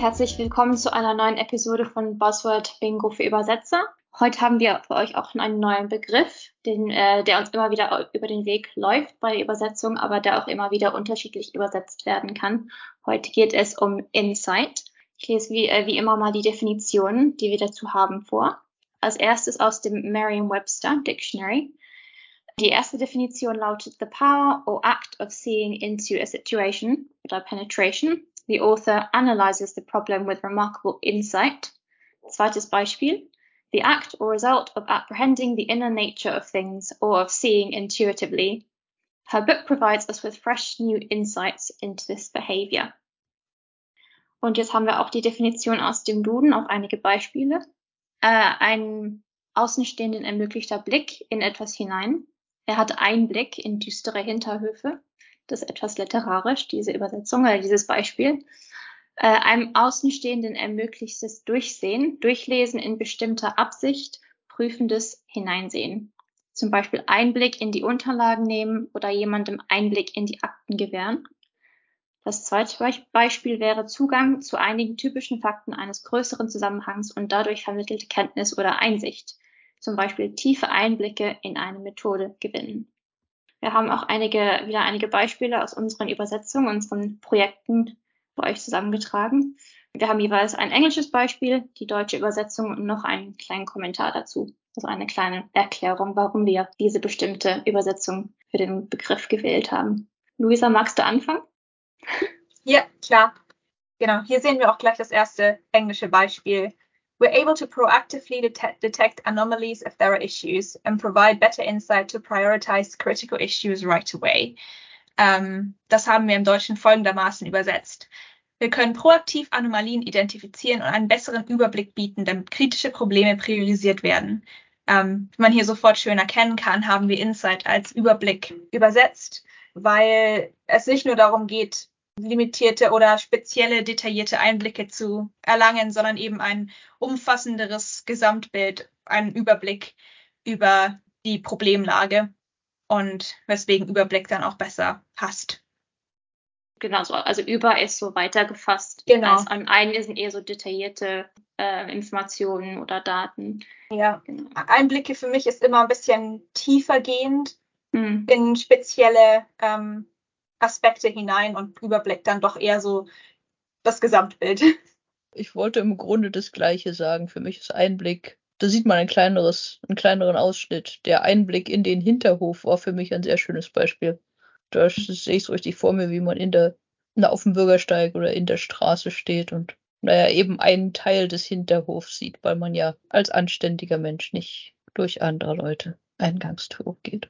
herzlich willkommen zu einer neuen Episode von Buzzword Bingo für Übersetzer. Heute haben wir für euch auch einen neuen Begriff, der uns immer wieder über den Weg läuft bei der Übersetzung, aber der auch immer wieder unterschiedlich übersetzt werden kann. Heute geht es um Insight. Ich lese wie immer mal die Definitionen, die wir dazu haben, vor. Als erstes aus dem Merriam-Webster Dictionary. Die erste Definition lautet: the power or act of seeing into a situation oder penetration. The author analyzes the problem with remarkable insight. Zweites Beispiel: the act or result of apprehending the inner nature of things or of seeing intuitively. Her book provides us with fresh new insights into this behavior. Und jetzt haben wir auch die Definition aus dem Duden, auch einige Beispiele. Ein Außenstehenden ermöglichter Blick in etwas hinein. Er hatte Einblick in düstere Hinterhöfe. Das ist etwas literarisch, diese Übersetzung oder dieses Beispiel. Einem Außenstehenden ermöglichtes Durchsehen, Durchlesen in bestimmter Absicht, prüfendes Hineinsehen. Zum Beispiel Einblick in die Unterlagen nehmen oder jemandem Einblick in die Akten gewähren. Das zweite Beispiel wäre Zugang zu einigen typischen Fakten eines größeren Zusammenhangs und dadurch vermittelte Kenntnis oder Einsicht. Zum Beispiel tiefe Einblicke in eine Methode gewinnen. Wir haben auch wieder einige Beispiele aus unseren Übersetzungen, unseren Projekten für euch zusammengetragen. Wir haben jeweils ein englisches Beispiel, die deutsche Übersetzung und noch einen kleinen Kommentar dazu. Also eine kleine Erklärung, warum wir diese bestimmte Übersetzung für den Begriff gewählt haben. Luisa, magst du anfangen? Ja, klar. Genau, hier sehen wir auch gleich das erste englische Beispiel. We're able to proactively detect anomalies if there are issues and provide better insight to prioritize critical issues right away. Das haben wir im Deutschen folgendermaßen übersetzt. Wir können proaktiv Anomalien identifizieren und einen besseren Überblick bieten, damit kritische Probleme priorisiert werden. Wie man hier sofort schön erkennen kann, haben wir Insight als Überblick übersetzt, weil es nicht nur darum geht, limitierte oder spezielle, detaillierte Einblicke zu erlangen, sondern eben ein umfassenderes Gesamtbild, einen Überblick über die Problemlage und weswegen Überblick dann auch besser passt. Genau, so, also über ist so weitergefasst. Genau. Als an einen sind eher so detaillierte Informationen oder Daten. Ja, genau. Einblicke für mich ist immer ein bisschen tiefergehend in spezielle Aspekte hinein und Überblick dann doch eher so das Gesamtbild. Ich wollte im Grunde das Gleiche sagen. Für mich ist Einblick, da sieht man einen kleineren Ausschnitt. Der Einblick in den Hinterhof war für mich ein sehr schönes Beispiel. Da sehe ich so richtig vor mir, wie man auf dem Bürgersteig oder in der Straße steht und eben einen Teil des Hinterhofs sieht, weil man ja als anständiger Mensch nicht durch andere Leute Eingangstür geht.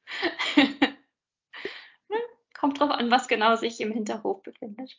Kommt drauf an, was genau sich im Hinterhof befindet.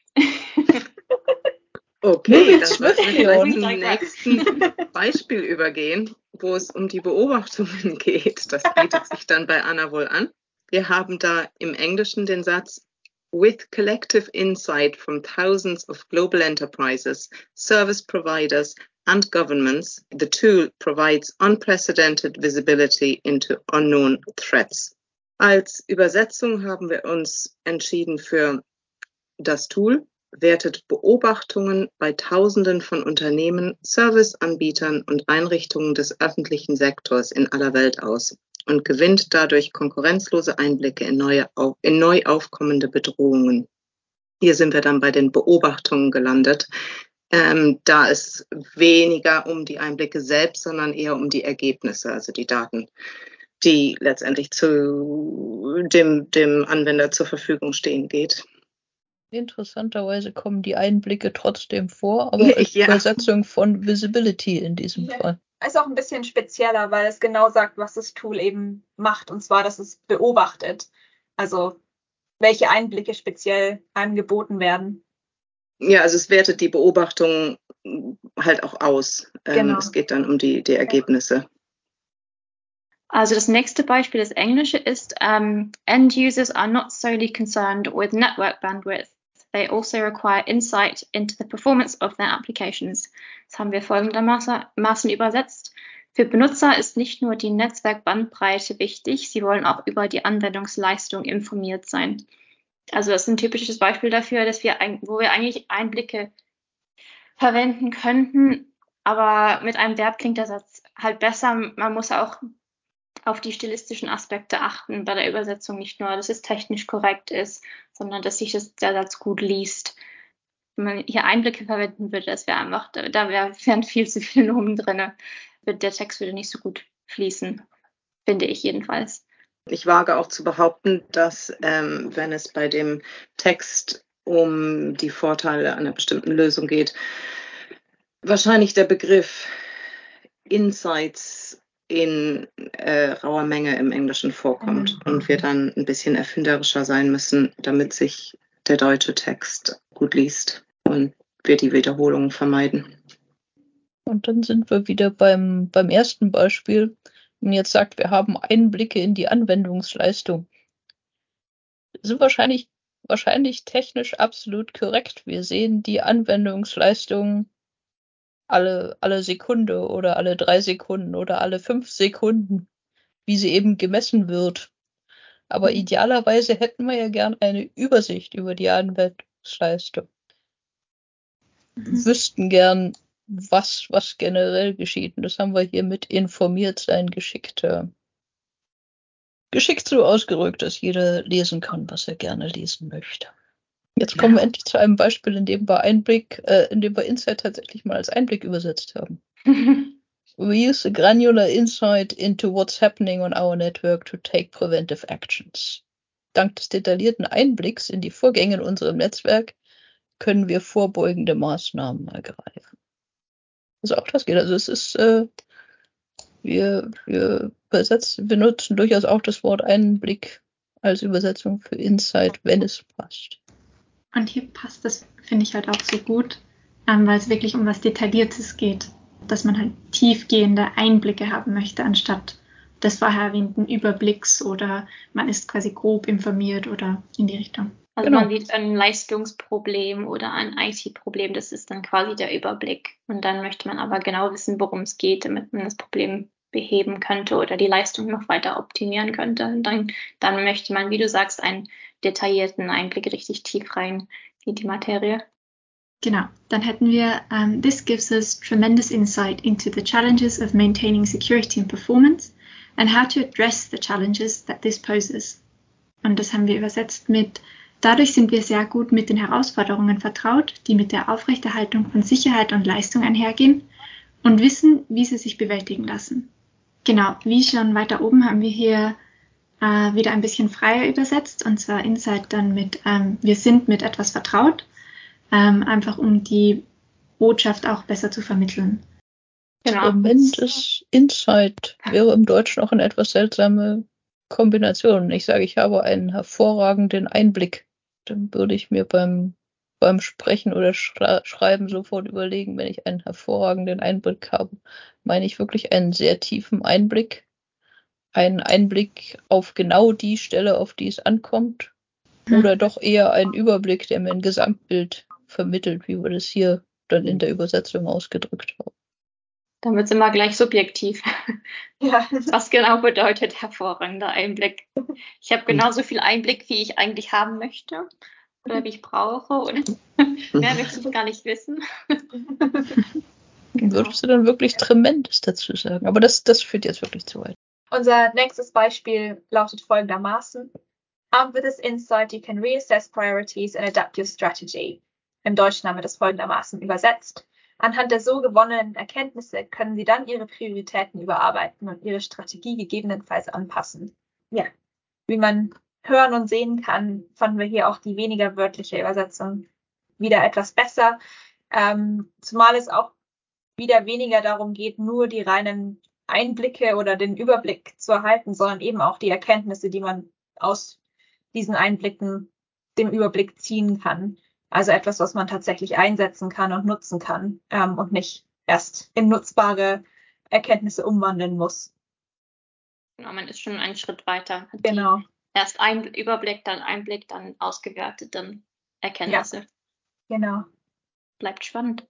Okay, dann sollten wir vielleicht zum nächsten Beispiel übergehen, wo es um die Beobachtungen geht. Das bietet sich dann bei Anna wohl an. Wir haben da im Englischen den Satz: With collective insight from thousands of global enterprises, service providers and governments, the tool provides unprecedented visibility into unknown threats. Als Übersetzung haben wir uns entschieden für das Tool wertet Beobachtungen bei Tausenden von Unternehmen, Serviceanbietern und Einrichtungen des öffentlichen Sektors in aller Welt aus und gewinnt dadurch konkurrenzlose Einblicke in neu aufkommende Bedrohungen. Hier sind wir dann bei den Beobachtungen gelandet. Da es weniger um die Einblicke selbst, sondern eher um die Ergebnisse, also die Daten, die letztendlich zu dem Anwender zur Verfügung stehen geht. Interessanterweise kommen die Einblicke trotzdem vor, aber als Übersetzung von Visibility in diesem Fall. Ist auch ein bisschen spezieller, weil es genau sagt, was das Tool eben macht, und zwar, dass es beobachtet. Also welche Einblicke speziell angeboten werden. Ja, also es wertet die Beobachtung halt auch aus. Genau. Es geht dann um die Ergebnisse. Also das nächste Beispiel, das Englische ist: End users are not solely concerned with network bandwidth. They also require insight into the performance of their applications. Das haben wir folgendermaßen übersetzt: Für Benutzer ist nicht nur die Netzwerkbandbreite wichtig, sie wollen auch über die Anwendungsleistung informiert sein. Also das ist ein typisches Beispiel dafür, wo wir eigentlich Einblicke verwenden könnten. Aber mit einem Verb klingt der Satz halt besser. Man muss auch auf die stilistischen Aspekte achten bei der Übersetzung. Nicht nur, dass es technisch korrekt ist, sondern dass sich der Satz gut liest. Wenn man hier Einblicke verwenden würde, das wäre einfach, wären viel zu viele Nomen drin. Der Text würde nicht so gut fließen, finde ich jedenfalls. Ich wage auch zu behaupten, dass wenn es bei dem Text um die Vorteile einer bestimmten Lösung geht, wahrscheinlich der Begriff Insights in rauer Menge im Englischen vorkommt und wir dann ein bisschen erfinderischer sein müssen, damit sich der deutsche Text gut liest und wir die Wiederholungen vermeiden. Und dann sind wir wieder beim ersten Beispiel. Wenn man jetzt sagt, wir haben Einblicke in die Anwendungsleistung. Sind wahrscheinlich technisch absolut korrekt. Wir sehen die Anwendungsleistung alle Sekunde oder alle 3 Sekunden oder alle 5 Sekunden, wie sie eben gemessen wird. Aber idealerweise hätten wir ja gern eine Übersicht über die Anwendungsleistung. Wir wüssten gern, was generell geschieht. Und das haben wir hier mit informiert sein geschickt so ausgerückt, dass jeder lesen kann, was er gerne lesen möchte. Jetzt kommen wir endlich zu einem Beispiel, in dem wir Insight tatsächlich mal als Einblick übersetzt haben. We use a granular insight into what's happening on our network to take preventive actions. Dank des detaillierten Einblicks in die Vorgänge in unserem Netzwerk können wir vorbeugende Maßnahmen ergreifen. Also auch das geht. Also es ist, wir nutzen durchaus auch das Wort Einblick als Übersetzung für Insight, wenn es passt. Und hier passt das, finde ich, halt auch so gut, weil es wirklich um was Detailliertes geht, dass man halt tiefgehende Einblicke haben möchte, anstatt des vorher erwähnten Überblicks oder man ist quasi grob informiert oder in die Richtung. Also man sieht ein Leistungsproblem oder ein IT-Problem, das ist dann quasi der Überblick. Und dann möchte man aber genau wissen, worum es geht, damit man das Problem beheben könnte oder die Leistung noch weiter optimieren könnte. Und dann möchte man, wie du sagst, einen detaillierten Einblick richtig tief rein in die Materie. Genau, dann hätten wir This gives us tremendous insight into the challenges of maintaining security and performance and how to address the challenges that this poses. Und das haben wir übersetzt mit Dadurch sind wir sehr gut mit den Herausforderungen vertraut, die mit der Aufrechterhaltung von Sicherheit und Leistung einhergehen und wissen, wie sie sich bewältigen lassen. Genau, wie schon weiter oben haben wir hier wieder ein bisschen freier übersetzt, und zwar Insight dann mit wir sind mit etwas vertraut, einfach um die Botschaft auch besser zu vermitteln. Genau. Tremendous Insight wäre im Deutschen auch eine etwas seltsame Kombination. Ich sage, ich habe einen hervorragenden Einblick. Dann würde ich mir beim Sprechen oder Schreiben sofort überlegen, wenn ich einen hervorragenden Einblick habe, meine ich wirklich einen sehr tiefen Einblick? Einen Einblick auf genau die Stelle, auf die es ankommt? Oder doch eher einen Überblick, der mir ein Gesamtbild vermittelt, wie wir das hier dann in der Übersetzung ausgedrückt haben? Dann wird es immer gleich subjektiv. Ja. Was genau bedeutet hervorragender Einblick? Ich habe genauso viel Einblick, wie ich eigentlich haben möchte oder wie ich brauche. Oder mehr möchte ich gar nicht wissen. Genau. Würdest du dann wirklich Tremendous dazu sagen? Aber das führt jetzt wirklich zu weit. Unser nächstes Beispiel lautet folgendermaßen. Armed with this insight, you can reassess priorities and adapt your strategy. Im Deutschen haben wir das folgendermaßen übersetzt. Anhand der so gewonnenen Erkenntnisse können Sie dann Ihre Prioritäten überarbeiten und Ihre Strategie gegebenenfalls anpassen. Ja, wie man hören und sehen kann, fanden wir hier auch die weniger wörtliche Übersetzung wieder etwas besser. Zumal es auch wieder weniger darum geht, nur die reinen Einblicke oder den Überblick zu erhalten, sondern eben auch die Erkenntnisse, die man aus diesen Einblicken dem Überblick ziehen kann. Also etwas, was man tatsächlich einsetzen kann und nutzen kann und nicht erst in nutzbare Erkenntnisse umwandeln muss. Genau, man ist schon einen Schritt weiter. Genau. Erst ein Überblick, dann Einblick, dann ausgewertet, dann Erkenntnisse. Ja. Genau. Bleibt spannend.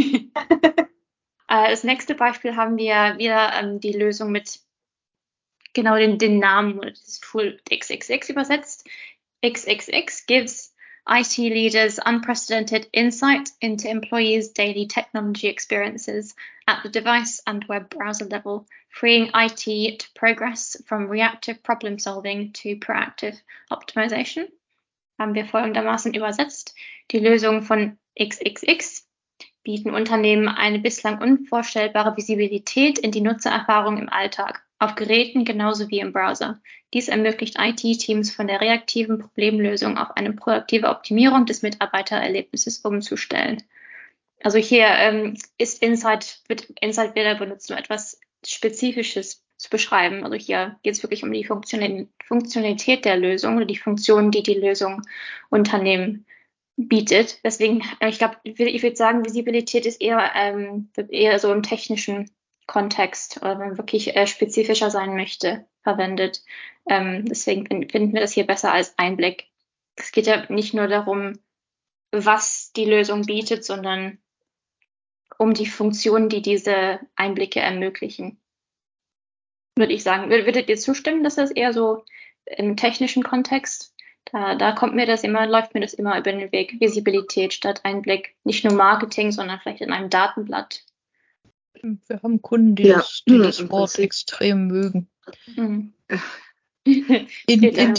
Das nächste Beispiel haben wir wieder die Lösung mit genau den Namen oder dieses Tool XXX übersetzt. XXX gives IT leaders unprecedented insight into employees' daily technology experiences at the device and web browser level, freeing IT to progress from reactive problem solving to proactive optimization. Haben wir folgendermaßen übersetzt. Die Lösungen von XXX bieten Unternehmen eine bislang unvorstellbare Visibilität in die Nutzererfahrung im Alltag, auf Geräten genauso wie im Browser. Dies ermöglicht IT-Teams von der reaktiven Problemlösung auf eine proaktive Optimierung des Mitarbeitererlebnisses umzustellen. Also hier wird Insight wieder benutzt, um etwas Spezifisches zu beschreiben. Also hier geht es wirklich um die Funktionalität der Lösung oder die Funktionen, die Lösung Unternehmen bietet. Deswegen, ich glaube, ich würde sagen, Visibilität ist eher so im technischen Kontext oder wenn man wirklich spezifischer sein möchte, verwendet. Deswegen finden wir das hier besser als Einblick. Es geht ja nicht nur darum, was die Lösung bietet, sondern um die Funktionen, die diese Einblicke ermöglichen. Würde ich sagen. Würdet ihr zustimmen, dass das eher so im technischen Kontext, da läuft mir das immer über den Weg, Visibilität statt Einblick. Nicht nur Marketing, sondern vielleicht in einem Datenblatt. Wir haben Kunden, die das Wort extrem mögen. Mhm. In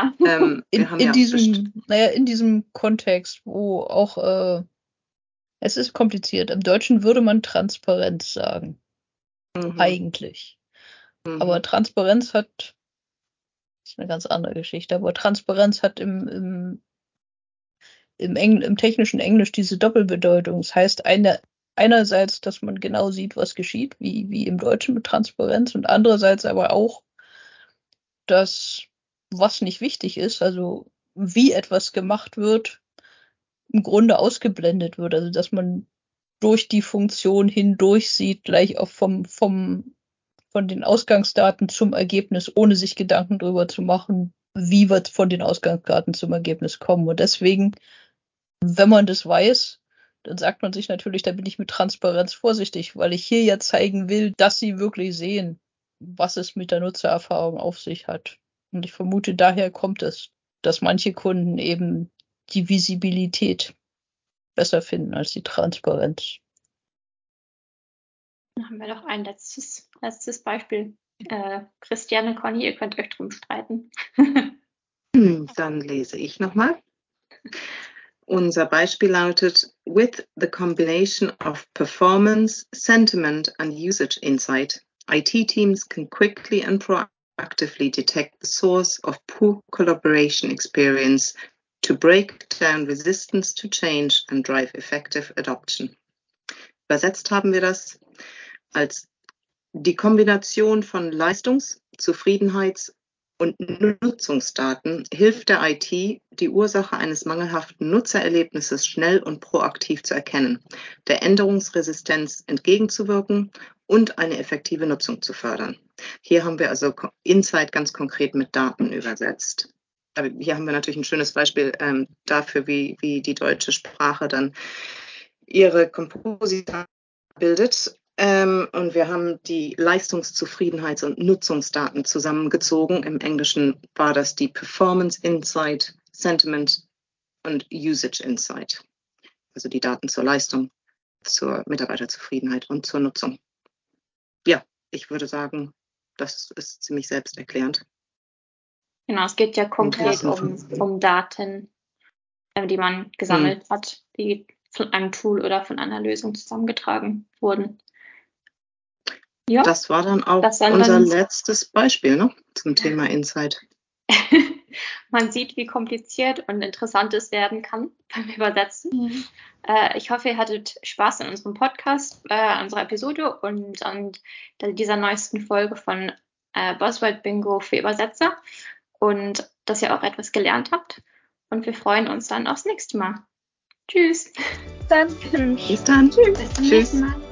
diesem Kontext, wo auch es ist kompliziert. Im Deutschen würde man Transparenz sagen. Eigentlich. Aber Transparenz ist eine ganz andere Geschichte. Aber Transparenz hat im technischen Englisch diese Doppelbedeutung. Das heißt einerseits, dass man genau sieht, was geschieht, wie im Deutschen mit Transparenz, und andererseits aber auch, dass was nicht wichtig ist, also wie etwas gemacht wird, im Grunde ausgeblendet wird. Also dass man durch die Funktion hindurch sieht, gleich auch von den Ausgangsdaten zum Ergebnis, ohne sich Gedanken darüber zu machen, wie wir von den Ausgangsdaten zum Ergebnis kommen. Und deswegen, wenn man das weiß, dann sagt man sich natürlich, da bin ich mit Transparenz vorsichtig, weil ich hier ja zeigen will, dass sie wirklich sehen, was es mit der Nutzererfahrung auf sich hat. Und ich vermute, daher kommt es, dass manche Kunden eben die Visibilität besser finden als die Transparenz. Dann haben wir noch ein letztes Beispiel. Christiane, Conny, ihr könnt euch drum streiten. Dann lese ich nochmal. Unser Beispiel lautet: With the combination of performance, sentiment and usage insight, IT teams can quickly and proactively detect the source of poor collaboration experience to break down resistance to change and drive effective adoption. Übersetzt haben wir das als die Kombination von Leistungs-, Zufriedenheits- und Nutzungsdaten hilft der IT, die Ursache eines mangelhaften Nutzererlebnisses schnell und proaktiv zu erkennen, der Änderungsresistenz entgegenzuwirken und eine effektive Nutzung zu fördern. Hier haben wir also Insight ganz konkret mit Daten übersetzt. Aber hier haben wir natürlich ein schönes Beispiel dafür, wie die deutsche Sprache dann ihre Komposition bildet. Und wir haben die Leistungszufriedenheits- und Nutzungsdaten zusammengezogen. Im Englischen war das die Performance Insight, Sentiment und Usage Insight. Also die Daten zur Leistung, zur Mitarbeiterzufriedenheit und zur Nutzung. Ja, ich würde sagen, das ist ziemlich selbsterklärend. Genau, es geht ja konkret um Daten, die man gesammelt hat, die von einem Tool oder von einer Lösung zusammengetragen wurden. Ja, das war dann auch unser letztes Beispiel, ne, zum Thema Insight. Man sieht, wie kompliziert und interessant es werden kann beim Übersetzen. Ich hoffe, ihr hattet Spaß an unserem Podcast, an unserer Episode und an dieser neuesten Folge von Buzzword Bingo für Übersetzer und dass ihr auch etwas gelernt habt. Und wir freuen uns dann aufs nächste Mal. Tschüss. Bis dann. Bis dann. Bis zum nächsten Mal.